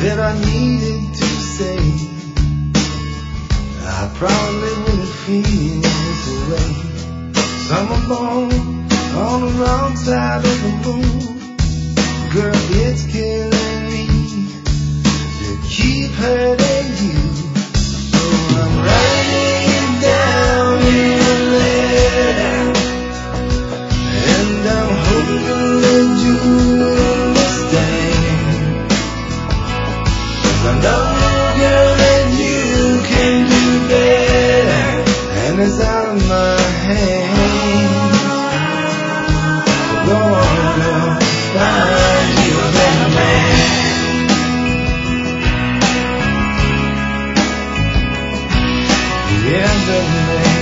that I needed to say. I probably wouldn't feel this way. Some are born on the wrong side of the moon. Girl, it's killing me to keep hurting you. So I'm writing it down in a letter, and I'm hoping that you understand. 'Cause I know, girl, that you can do better, and it's out of my hands. So go on, girl, find you a better man. Yeah, better man.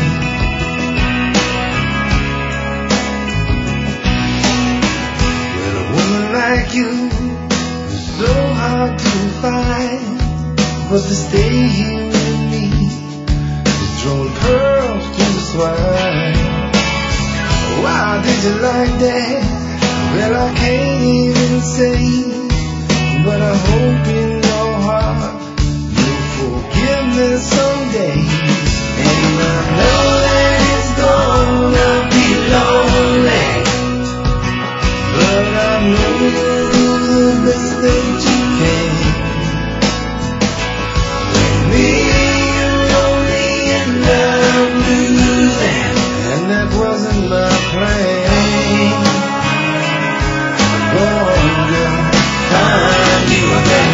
Well, a woman like you is so hard to find, but to stay here with me is throwing pearls to the swine. Why did you like that? Well, I can't even say, but I hope in your heart you'll forgive me someday. And I know that it's gonna be lonely, but I know you'll do the best that you can. With me, you're only end up losing, and that wasn't my plan. Go on, girl, find you a better